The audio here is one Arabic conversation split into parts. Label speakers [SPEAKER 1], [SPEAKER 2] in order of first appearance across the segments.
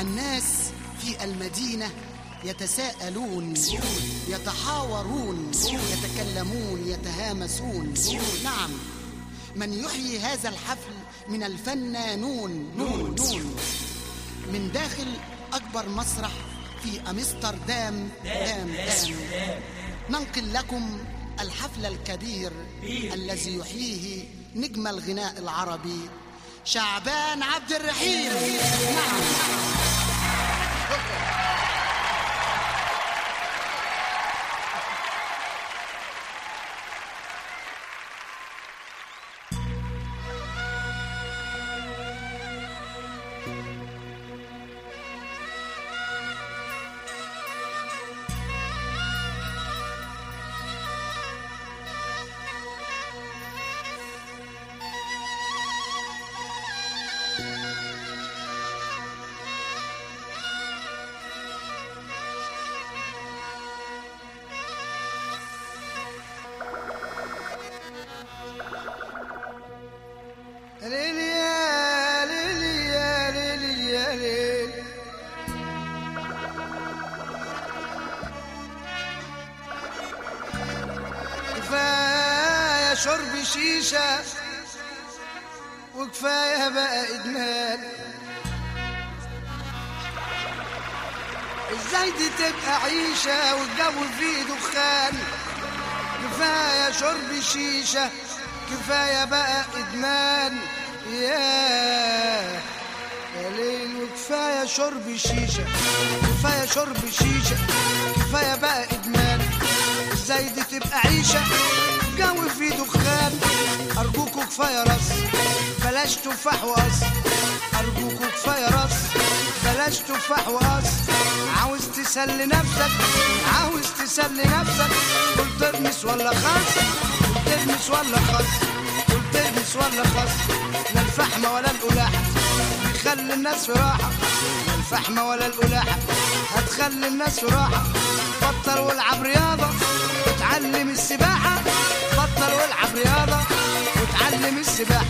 [SPEAKER 1] الناس في المدينة يتساءلون، يتحاورون، يتكلمون، يتهامسون. نعم، من يحيي هذا الحفل من الفنانون من داخل أكبر مسرح في أمستردام. ننقل لكم الحفل الكبير الذي يحييه نجم الغناء العربي شعبان عبد الرحيم. نعم.
[SPEAKER 2] كفاية شرب شيشة وكفاية بقى إدمان. إزاي دي تبقى عيشة والجو فيه دخان؟ كفاية شرب شيشة كفاية بقى إدمان. يا ليل وكفاية شرب شيشة كفاية شرب شيشة كفاية بقى إدمان. ازاي دي تبقى عيشة جو في دخان؟ أرجوكوا كفاية رص بلاش تفاح وقص. أرجوكوا كفاية رص بلاش تفاح وقص. عاوز تسلي نفسك عاوز تسلي نفسك قول ترمس ولا خص قول ترمس ولا خص قول ترمس ولا خص. لا الفحمة ولا القلاحة بيخلي الناس في راحة. لا الفحمة ولا القلاحة هتخلي الناس في راحة. بطل والعب رياضة وتعلم السباحة. بطل والعب رياضة وتعلم السباحة.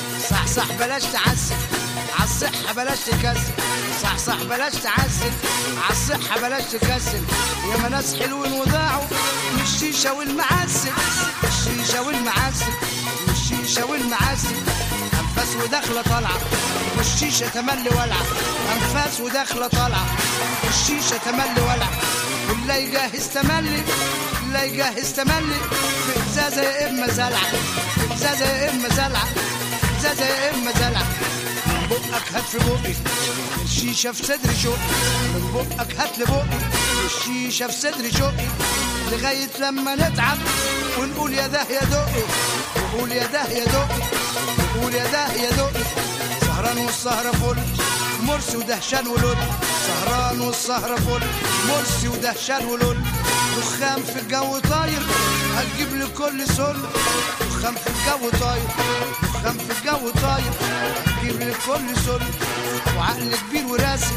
[SPEAKER 2] صح بلاش تعسل عالصحة بلاش تكسل. صح بلاش تعسل عالصحة بلاش تكسل. يا ما ناس حلوين وضاعوا من الشيشة والمعسل. الشيشة والمعسل والشيشة والمعسل. أنفاس وداخلة طالعة والشيشة تملي ولعة. أنفاس وداخلة طالعة والشيشة تملي ولعة. واللي يجهز تملي اللي يجهز تملي في إزازة يا إما زلعة. في إزازة يا إما زلعة. في إزازة يا إما زلعة. من بقك هات في بقي الشيشة في صدري شوقي. من بقك هات لبقي الشيشة في صدري شوقي. لغاية لما نتعب ونقول يا ده يا دقي. نقول يا ده يا دقي نقول يا ده يا دقي. سهران والسهرة فل مرسي ودهشان ولول. سهران والسهرة فل مرسي ودهشان ولول. دخان في الجو طاير هتجيب لي كل سل. دخان في الجو طاير دخان في الجو طاير هتجيب لي كل سل. وعقل كبير وراسي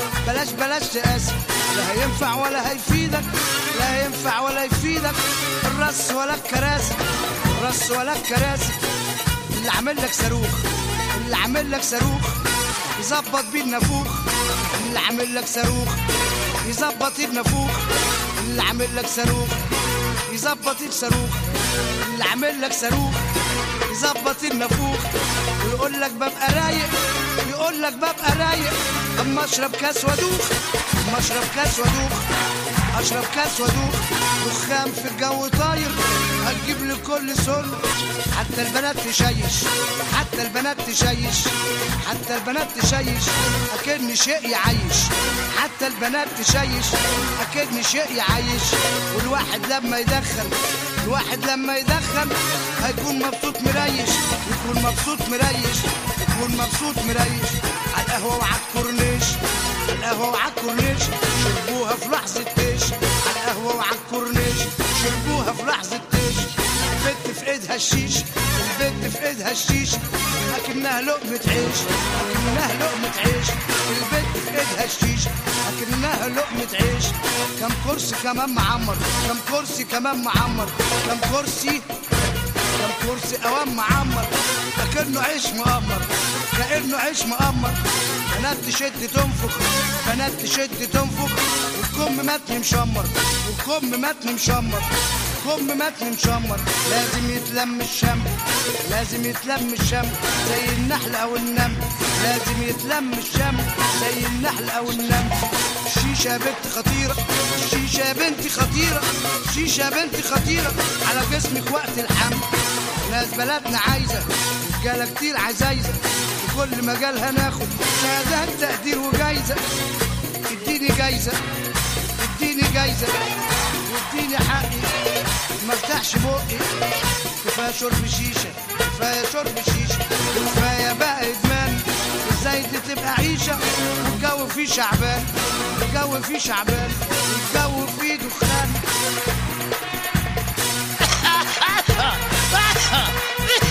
[SPEAKER 2] بلاش تقاسي. لا هينفع ولا هيفيدك لا هينفع ولا يفيدك الرص ولا الكراسي. الرص ولا الكراسي. اللي عامل لك صاروخ اللي عامل لك صاروخ يظبط بيه النافوخ. اللي عامل لك صاروخ يظبط النافوخ. اللي عامل لك صاروخ يظبط الصاروخ. اللي عامل لك صاروخ يظبط النافوخ. ويقول لك ببقى رايق يقول لك ببقى رايق اما اشرب كاس وادوخ. اما اشرب كاس وادوخ اشرب كاس وادوخ. دخان في الجو طاير هتجيب لي كل سل. حتى البنات تشيش حتى البنات تشيش حتى البنات تشيش اكن شيء يعيش. حتى البنات تشيش اكن شيء يعيش. والواحد لما يدخن الواحد لما يدخن هيكون مبسوط مريش. يكون مبسوط مريش يكون مبسوط مريش. على القهوة وعلى الكورنيش على القهوة وعلى الكورنيش شربوها في لحظة تيش. على القهوة وعلى الكورنيش شربوها في لحظة تيش. البت في ايدها الشيش البت في ايدها الشيش اكنها لقمة عيش اكنها لقمة عيش. البت في ايدها الشيش اكنها لقمة عيش. كم كرسي كمان معمر كم كرسي كمان معمر كم كرسي كم كرسي اوام معمر كأنه عيش مقمر كأنه عيش مقمر. بنات تشد تنفخ بنات تشد تنفخ والكم متن مشمر والكم متن مشمر كم متن مشمر. لازم يتلم الشم لازم يتلم الشم زي النحل او النمل لازم يتلم الشم زي النحل او النمل. الشيشة يا بنت خطيرة الشيشة يا بنتي خطيرة الشيشة يا بنتي خطيرة على جسمك وقت الحمل. ناس بلدنا عايزة رجالة كتير عزايزة في كل مجال هناخد شهادات تقدير وجايزة. اديني جايزة اديني جايزة واديني حقي ما افتحش بقي. كفاية شرب شيشة كفاية شرب شيشة كفاية بقى ادمان. ازاي دي تبقى عيشة والجو فيه شعبان الجو فيه شعبان الجو فيه دخان.